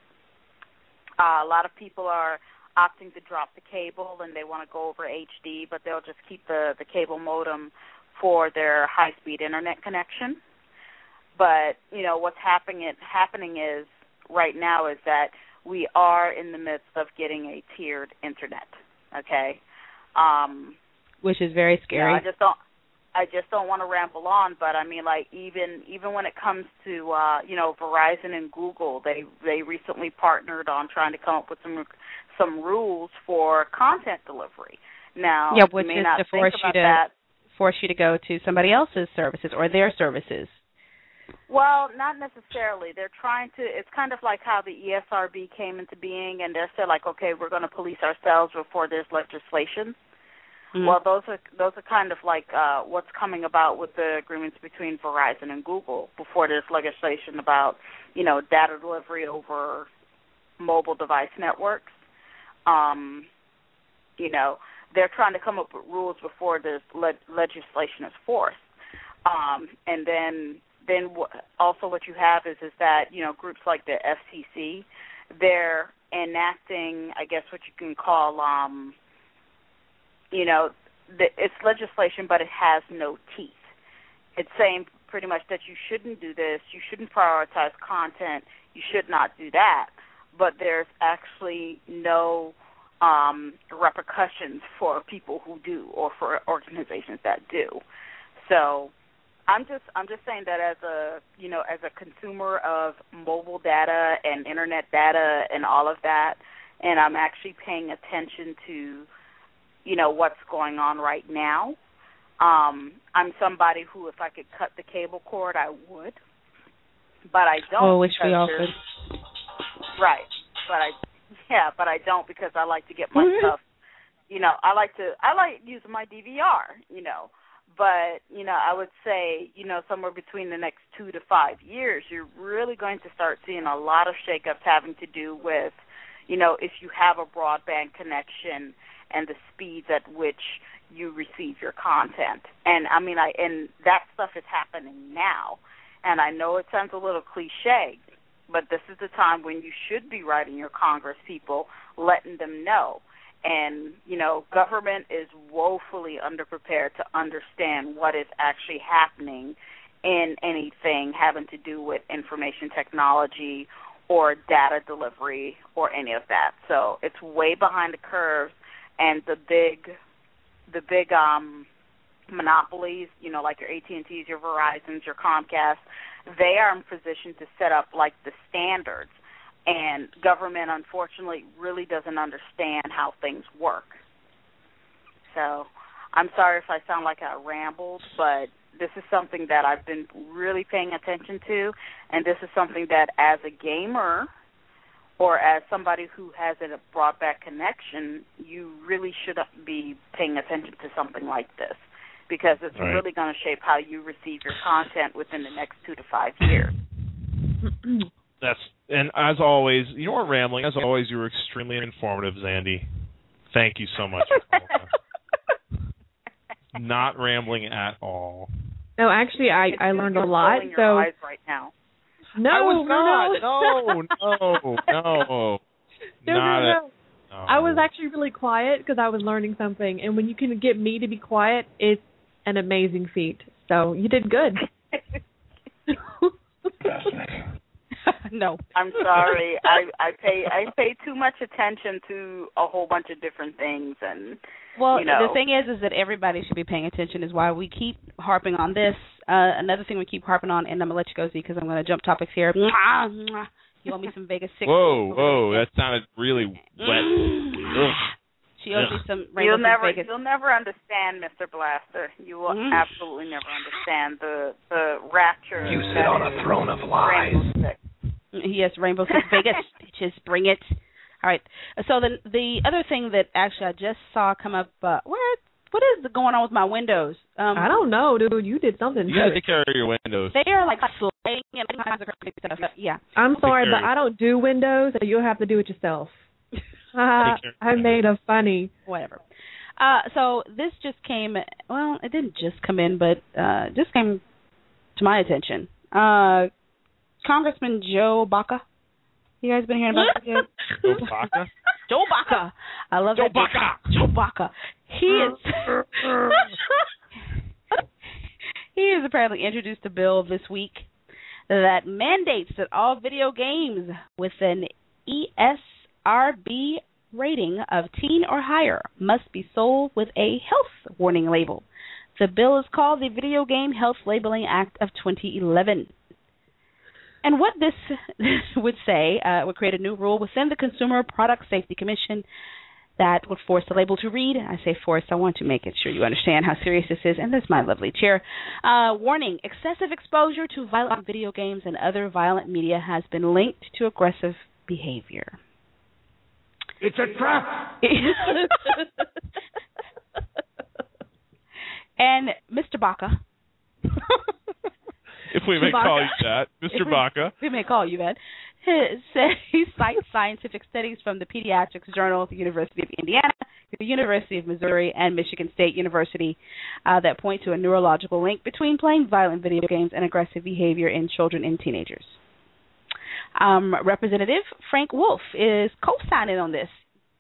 A lot of people are opting to drop the cable and they want to go over HD, but they'll just keep the cable modem for their high-speed internet connection. But what's happening is right now is that we are in the midst of getting a tiered internet. Okay, which is very scary. I just don't want to ramble on, but I mean, like even when it comes to Verizon and Google, they recently partnered on trying to come up with some rules for content delivery. Now, which you may is not to force you to go to somebody else's services or their services. Well, not necessarily. They're trying to. It's kind of like how the ESRB came into being, and they're still like, okay, we're going to police ourselves before there's legislation. Mm-hmm. Well, those are kind of like what's coming about with the agreements between Verizon and Google before there's legislation about, data delivery over mobile device networks. They're trying to come up with rules before there's legislation is forced. And then also what you have is that, groups like the FCC, they're enacting, I guess what you can call, it's legislation, but it has no teeth. It's saying pretty much that you shouldn't do this, you shouldn't prioritize content, you should not do that, but there's actually no repercussions for people who do or for organizations that do. So I'm just saying that as a consumer of mobile data and internet data and all of that, and I'm actually paying attention to, what's going on right now. I'm somebody who, if I could cut the cable cord, I would, but I don't. Oh, which we all could. Right, but I don't because I like to get my stuff. I like using my DVR. But, I would say, somewhere between the next 2 to 5 years, you're really going to start seeing a lot of shakeups having to do with, if you have a broadband connection and the speeds at which you receive your content. And, and that stuff is happening now. And I know it sounds a little cliche, but this is the time when you should be writing your Congress people, letting them know. And, government is woefully underprepared to understand what is actually happening in anything having to do with information technology or data delivery or any of that. So it's way behind the curve, and the big monopolies, like your AT&Ts, your Verizons, your Comcast, they are in position to set up like the standards. And government, unfortunately, really doesn't understand how things work. So I'm sorry if I sound like I rambled, but this is something that I've been really paying attention to, and this is something that as a gamer or as somebody who has a broadband connection, you really should be paying attention to something like this because it's really going to shape how you receive your content within the next 2 to 5 years. And as always, you weren't rambling. As always, you were extremely informative, Zandy. Thank you so much. Not rambling at all. No, actually, I learned a lot. Your eyes right now. No, I was not. No. I was actually really quiet because I was learning something, and when you can get me to be quiet, it's an amazing feat. So you did good. Fascinating. No. I'm sorry. I pay too much attention to a whole bunch of different things, and the thing is that everybody should be paying attention. Is why we keep harping on this. Another thing we keep harping on, and I'm gonna let you go, Z, because I'm gonna jump topics here. You want me some Vegas 6? Whoa, that sounded really wet. She owes me some Rainbow Six Vegas. You'll never understand, Mr. Blaster. You will absolutely never understand the rapture. You sit on a throne of lies. Yes, Rainbow Six Vegas. Bitches, bring it. All right. So the other thing that actually I just saw come up, what is going on with my windows? I don't know, dude. You did something. You gotta take care of your windows. They are like slaying and all kinds of crazy stuff. Yeah. I'm sorry, but I don't do windows, so you'll have to do it yourself. I made a funny. Whatever. So this just came. Well, it didn't just come in, but just came to my attention. Congressman Joe Baca. You guys been hearing about this yet? Joe Baca? Joe Baca. I love Joe that. Baca. Joe Baca. He has apparently introduced a bill this week that mandates that all video games with an ESRB rating of teen or higher must be sold with a health warning label. The bill is called the Video Game Health Labeling Act of 2011. And what this would say would create a new rule within the Consumer Product Safety Commission that would force the label to read. I say force, I want to make it sure you understand how serious this is, and this is my lovely chair. Warning, excessive exposure to violent video games and other violent media has been linked to aggressive behavior. It's a trap! And Mr. Baca... If we may call you that, Mr. Baca. We may call you that. He cites scientific studies from the Pediatrics Journal, the University of Indiana, the University of Missouri, and Michigan State University that point to a neurological link between playing violent video games and aggressive behavior in children and teenagers. Representative Frank Wolf is co-signing on this.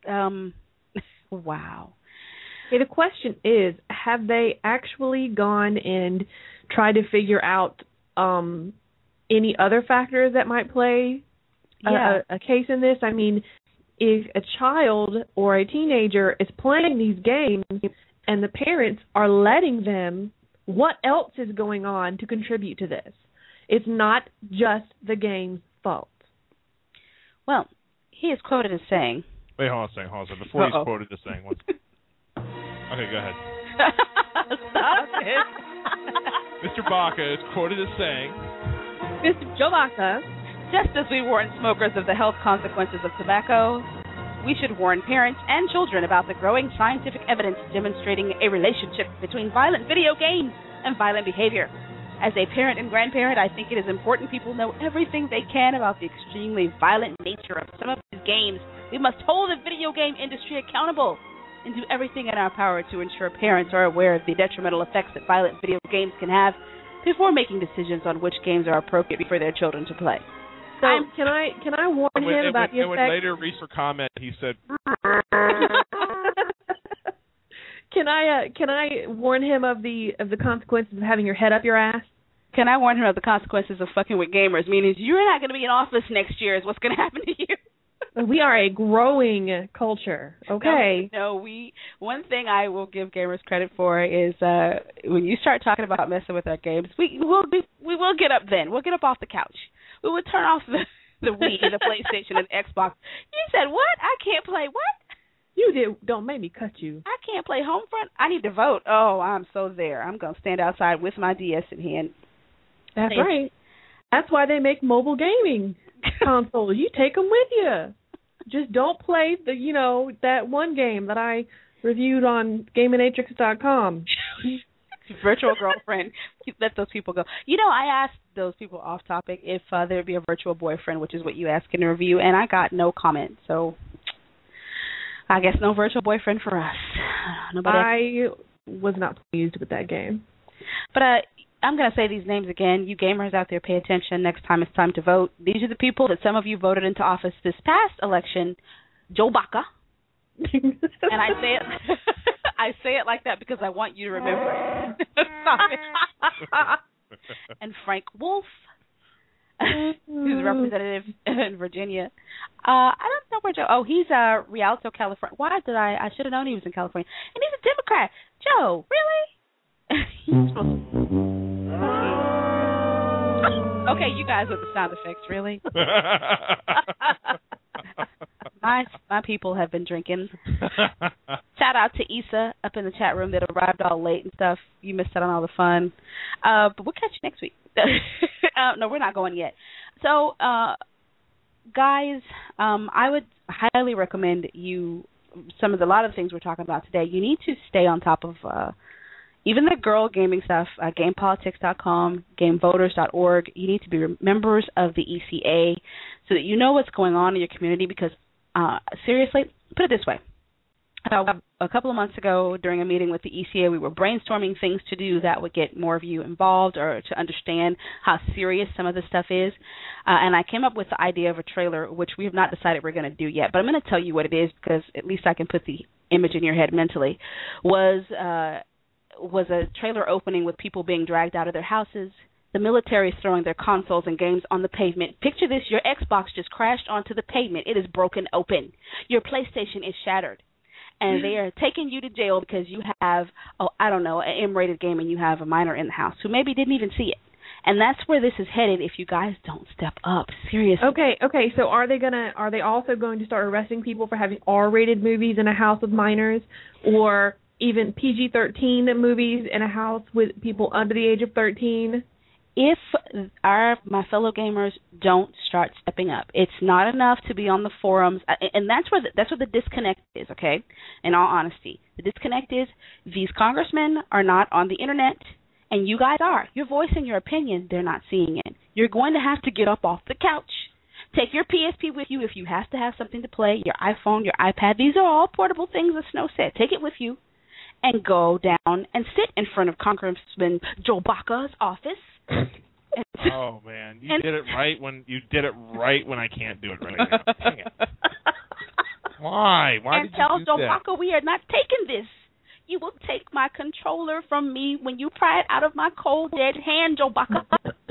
Wow. Okay, the question is, have they actually gone and tried to figure out any other factors that might play a case in this? I mean, if a child or a teenager is playing these games and the parents are letting them What else is going on to contribute to this? It's not just the game's fault. Well, he is quoted as saying... Wait, hold on a second. Before he's quoted as saying what? Okay, go ahead. Stop it. Mr. Baca is quoted as saying... Mr. Joe Baca. Just as we warn smokers of the health consequences of tobacco, we should warn parents and children about the growing scientific evidence demonstrating a relationship between violent video games and violent behavior. As a parent and grandparent, I think it is important people know everything they can about the extremely violent nature of some of these games. We must hold the video game industry accountable and do everything in our power to ensure parents are aware of the detrimental effects that violent video games can have before making decisions on which games are appropriate for their children to play. So can I warn him about the effects? When later reached for comment, he said... Can I warn him of the consequences of having your head up your ass? Can I warn him of the consequences of fucking with gamers? Meaning you're not going to be in office next year is what's going to happen to you. We are a growing culture, okay? No, one thing I will give gamers credit for is when you start talking about messing with our games, we will get up then. We'll get up off the couch. We will turn off the Wii, the PlayStation, and Xbox. You said what? I can't play what? You did. Don't make me cut you. I can't play Homefront. I need to vote. Oh, I'm so there. I'm going to stand outside with my DS in hand. That's right. That's why they make mobile gaming consoles. You take them with you. Just don't play that one game that I reviewed on GameAnatrix.com. Virtual girlfriend. Let those people go. I asked those people off topic if there would be a virtual boyfriend, which is what you asked in the review, and I got no comment. So I guess no virtual boyfriend for us. I was not pleased with that game. But I'm going to say these names again. You gamers out there, pay attention. Next time it's time to vote. These are the people that some of you voted into office this past election. Joe Baca. And I say it like that because I want you to remember it. And Frank Wolf, who's a representative in Virginia. I don't know where Joe... Oh, he's Rialto, California. Why did I should have known he was in California. And he's a Democrat. Joe, really? He's supposed to... Okay, you guys with the sound effects, really? My people have been drinking. Shout out to Issa up in the chat room that arrived all late and stuff. You missed out on all the fun. But we'll catch you next week. No, we're not going yet. So, guys, I would highly recommend you, a lot of the things we're talking about today, you need to stay on top of even the girl gaming stuff, GamePolitics.com, GameVoters.org. You need to be members of the ECA so that you know what's going on in your community because, seriously, put it this way. A couple of months ago during a meeting with the ECA, we were brainstorming things to do that would get more of you involved or to understand how serious some of this stuff is. And I came up with the idea of a trailer, which we have not decided we're going to do yet. But I'm going to tell you what it is because at least I can put the image in your head mentally. Was a trailer opening with people being dragged out of their houses, the military throwing their consoles and games on the pavement. Picture this, your Xbox just crashed onto the pavement. It is broken open. Your PlayStation is shattered. And they are taking you to jail because you have, an M-rated game and you have a minor in the house who maybe didn't even see it. And that's where this is headed if you guys don't step up. Seriously. Okay. So are they also going to start arresting people for having R-rated movies in a house with minors or even PG-13 movies in a house with people under the age of 13? If my fellow gamers don't start stepping up, it's not enough to be on the forums, and that's where the disconnect is. Okay, in all honesty, the disconnect is these congressmen are not on the internet, and you guys are. You're voicing your opinion; they're not seeing it. You're going to have to get up off the couch, take your PSP with you if you have to have something to play, your iPhone, your iPad. These are all portable things, as Snow said. Take it with you. And go down and sit in front of Congressman Joe Baca's office. Oh man, you did it right when I can't do it right now. Dang it. Why? Why and did you tell do Joe that? Baca we are not taking this. You will take my controller from me when you pry it out of my cold dead hand, Joe Baca.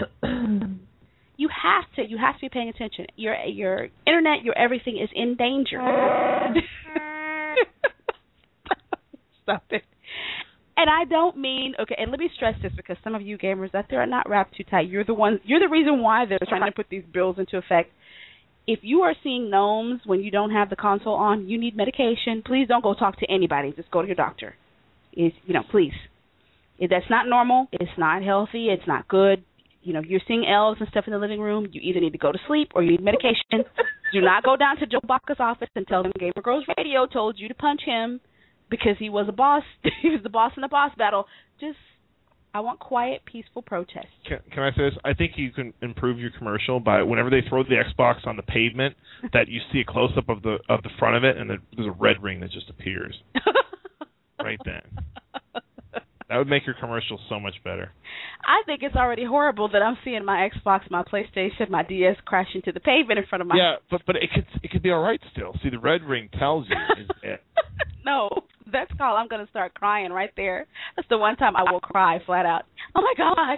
You have to be paying attention. Your internet, your everything is in danger. Stop it. And I don't mean, okay, and let me stress this because some of you gamers out there are not wrapped too tight. You're the reason why they're trying to put these bills into effect. If you are seeing gnomes when you don't have the console on, you need medication. Please don't go talk to anybody. Just go to your doctor. Please. If that's not normal, it's not healthy, it's not good. You're seeing elves and stuff in the living room. You either need to go to sleep or you need medication. Do not go down to Joe Baca's office and tell him Gamer Girls Radio told you to punch him because he was a boss. He was the boss in the boss battle. I want quiet, peaceful protest. Can I say this? I think you can improve your commercial by whenever they throw the Xbox on the pavement, that you see a close-up of the front of it, and there's a red ring that just appears right then. That would make your commercial so much better. I think it's already horrible that I'm seeing my Xbox, my PlayStation, my DS crash into the pavement in front of my... Yeah, but it could be all right still. See, the red ring tells you is it. No, that's called I'm going to start crying right there. That's the one time I will cry flat out. Oh, my God.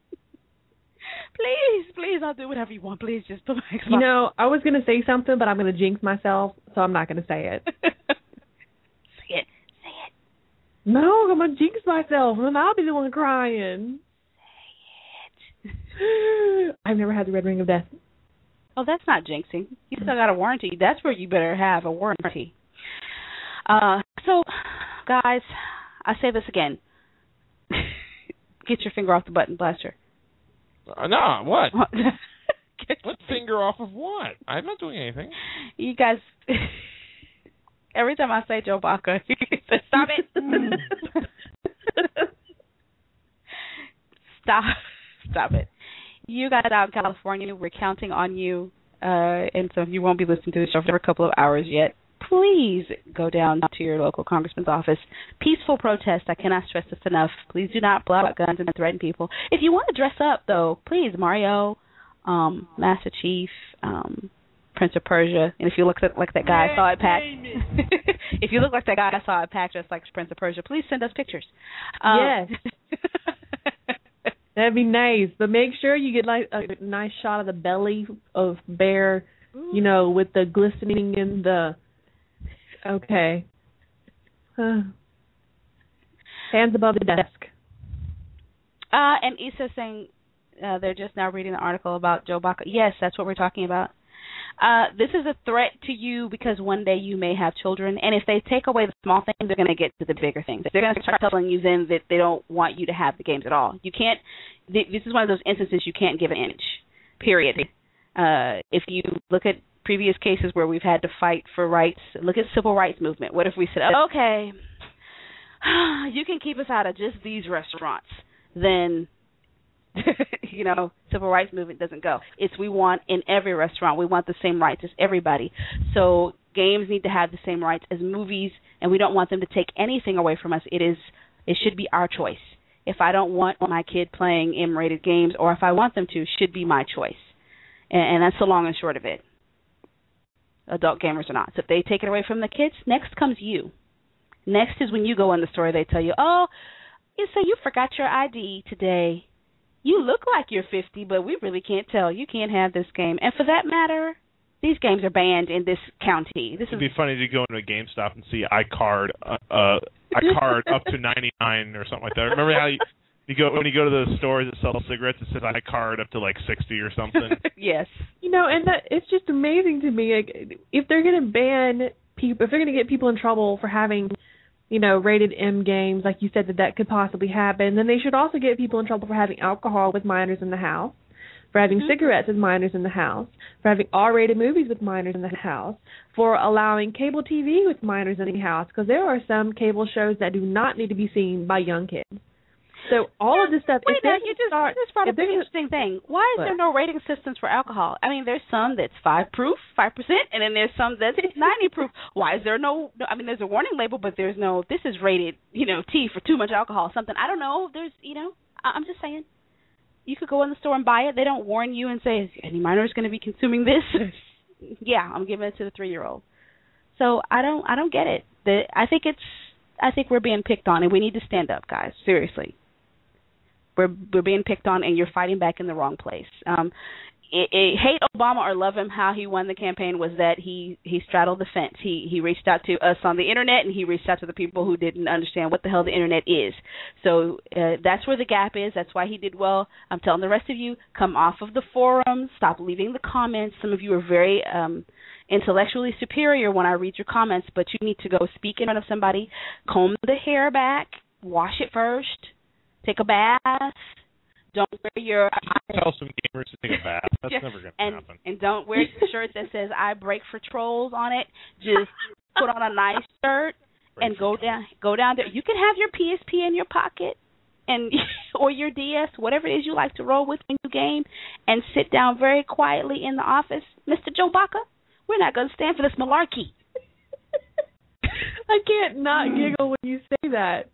Please, I'll do whatever you want. Please, just put my Xbox... I was going to say something, but I'm going to jinx myself, so I'm not going to say it. Say it. No, I'm going to jinx myself, and then I'll be the one crying. Say it. I've never had the red ring of death. Oh, that's not jinxing. You still got a warranty. That's where you better have a warranty. So, guys, I say this again. Get your finger off the button, Blaster. No, what? What finger off of what? I'm not doing anything. You guys... Every time I say Joe Baca, he says, stop it. Stop it. You guys out in California, we're counting on you. And so you won't be listening to the show for a couple of hours yet. Please go down to your local congressman's office. Peaceful protest. I cannot stress this enough. Please do not blow out guns and threaten people. If you want to dress up, though, please, Mario, Master Chief, Prince of Persia, and if you look like that guy I saw at PAX, if you look like that guy I saw at PAX just like Prince of Persia, please send us pictures. Yes. That'd be nice, but make sure you get like a nice shot of the belly of Bear, with the glistening in the... Okay. Hands above the desk. And Issa saying they're just now reading the article about Joe Baca. Yes, that's what we're talking about. This is a threat to you because one day you may have children, and if they take away the small things, they're going to get to the bigger things. They're going to start telling you then that they don't want you to have the games at all. You can't. This is one of those instances you can't give an inch. Period. If you look at previous cases where we've had to fight for rights, look at civil rights movement. What if we said, okay, you can keep us out of just these restaurants, then. Civil rights movement doesn't go. We want in every restaurant, we want the same rights as everybody. So games need to have the same rights as movies, and we don't want them to take anything away from us. It should be our choice. If I don't want my kid playing M-rated games, or if I want them to, it should be my choice. And that's the long and short of it. Adult gamers or not. So if they take it away from the kids, next comes you. Next is when you go in the store, they tell you, so you forgot your ID today. You look like you're 50, but we really can't tell. You can't have this game. And for that matter, these games are banned in this county. It'd be funny to go into a GameStop and see iCard up to 99 or something like that. Remember how when you go to the stores that sell cigarettes, it says iCard up to like 60 or something? Yes. And it's just amazing to me. Like, if they're going to ban people, if they're going to get people in trouble for having rated M games, like you said, that could possibly happen, then they should also get people in trouble for having alcohol with minors in the house, for having cigarettes with minors in the house, for having R-rated movies with minors in the house, for allowing cable TV with minors in the house, because there are some cable shows that do not need to be seen by young kids. So all of this stuff... Wait, you just brought up an interesting thing. Why is there no rating systems for alcohol? I mean, there's some that's 5 proof, 5%, and then there's some that's 90 proof. Why is there no... I mean, there's a warning label, but there's no... This is rated, T for too much alcohol, something. I don't know. There's, I'm just saying. You could go in the store and buy it. They don't warn you and say, is any minor going to be consuming this? Yeah, I'm giving it to the 3-year-old. So I don't get it. I think we're being picked on, and we need to stand up, guys. Seriously. we're being picked on, and you're fighting back in the wrong place. Hate Obama or love him, how he won the campaign was that he straddled the fence. He reached out to us on the internet, and he reached out to the people who didn't understand what the hell the internet is. So that's where the gap is. That's why he did well. I'm telling the rest of you, come off of the forums, stop leaving the comments. Some of you are very intellectually superior when I read your comments, but you need to go speak in front of somebody, comb the hair back, wash it first, take a bath. Don't wear your... Tell some gamers to take a bath. That's never going to happen. And don't wear a shirt that says, I break for trolls on it. Just put on a nice shirt and go down there. You can have your PSP in your pocket and or your DS, whatever it is you like to roll with when you game, and sit down very quietly in the office. Mr. Joe Baca, we're not going to stand for this malarkey. I can't not giggle when you say that.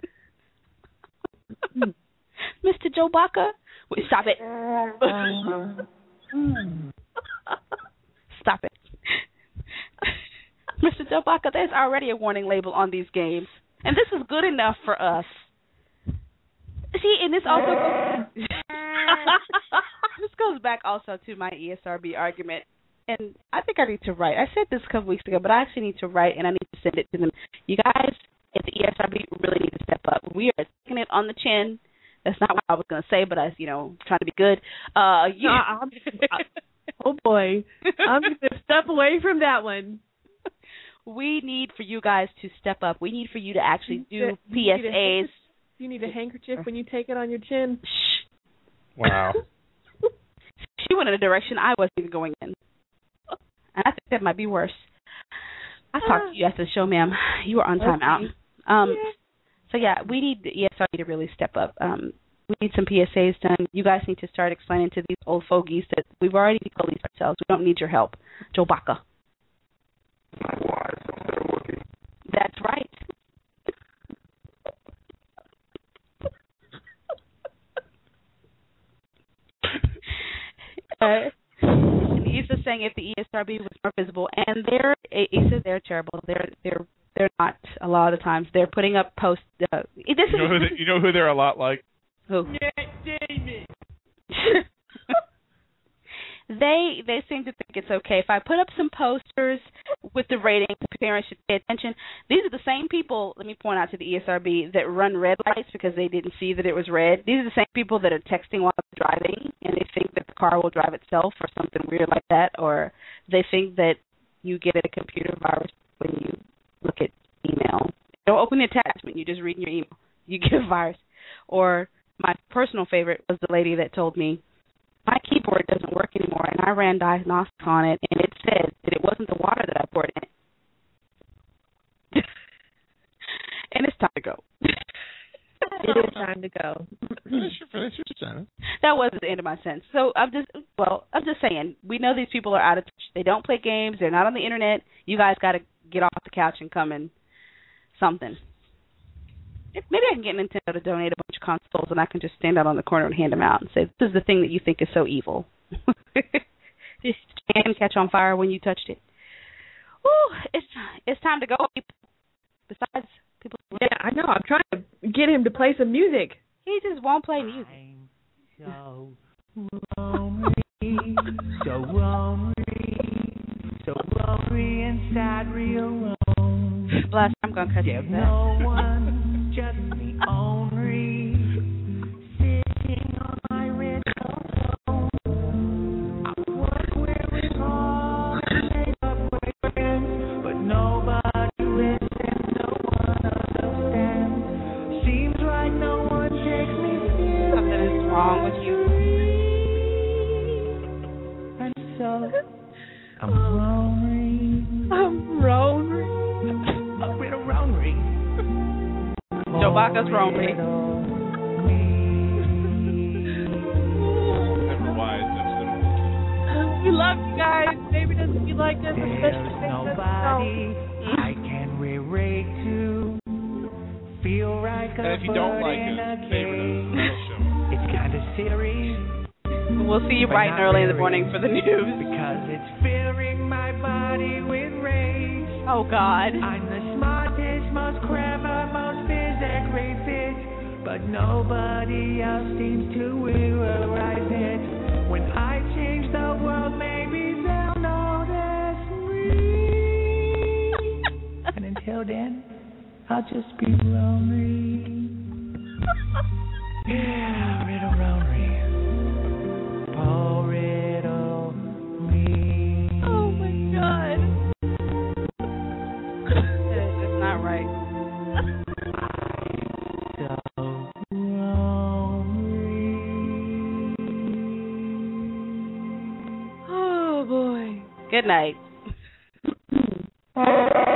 Mr. Joe Baca, stop it. Stop it. Mr. Joe Baca, there's already a warning label on these games, and this is good enough for us. See, and this also this goes back also to my ESRB argument, and I think I need to write. I said this a couple weeks ago, but I actually need to write, and I need to send it to them. You guys at the ESRB really need to step up. We are taking it on the chin. That's not what I was going to say, but I was, trying to be good. Oh, boy. I'm going to step away from that one. We need for you guys to step up. We need for you to actually do PSAs. You need a handkerchief when you take it on your chin. Shh. Wow. She went in a direction I wasn't even going in. And I think that might be worse. I'll talk to you after the show, ma'am. You are on timeout. So, we need the ESRB to really step up. We need some PSAs done. You guys need to start explaining to these old fogies that we've already policed ourselves. We don't need your help. Joe Baca. My wives are working. That's right. He's just saying if the ESRB was more visible, and they're terrible. They're not a lot of the times. They're putting up posts. You know who they're a lot like? Who? Damon. They seem to think it's okay if I put up some posters with the ratings. Parents should pay attention. These are the same people. Let me point out to the ESRB that run red lights because they didn't see that it was red. These are the same people that are texting while they're driving, and they think that the car will drive itself or something weird like that, or they think that you get a computer virus when you look at email. Don't open the attachment. You just read in your email. You get a virus. Or my personal favorite was the lady that told me, my keyboard doesn't work anymore, and I ran diagnostics on it, and it said that it wasn't the water that I poured in it. And it's time to go. It is time to go. Finish your sentence. That wasn't the end of my sentence. So I'm just saying, we know these people are out of touch. They don't play games. They're not on the internet. You guys got to get off the couch and come in something. Maybe I can get Nintendo to donate a bunch of consoles, and I can just stand out on the corner and hand them out and say, this is the thing that you think is so evil. This can catch on fire when you touched it. Ooh, it's time to go. Besides, people... Yeah, I know. I'm trying to get him to play some music. He just won't play music. I'm so lonely, so lonely inside, real alone. Bless, I'm going to cut you. No one, just me only, sitting on my red phone. I wonder where we're all made up with friends, but nobody listens, no one understands. Seems like no one takes me seriously. Something is wrong with you. And so, I'm lonely. I'm lonely. A bit of lonely. Joe Baca's lonely. Never wise, never We love you guys. Maybe doesn't feel like this, especially nobody I can relate to. Feel like And if you don't like his favorite, it's kind of serious. We'll see you bright and early in the morning for the news. Because it's filling my body with rage. Oh, God. I'm the smartest, most clever, most physically fit, but nobody else seems to realize it. When I change the world, maybe they'll notice me. And until then, I'll just be lonely. Yeah, riddle lonely. Oh, riddle me. Oh my God. It's not right. So lonely. Oh boy. Good night.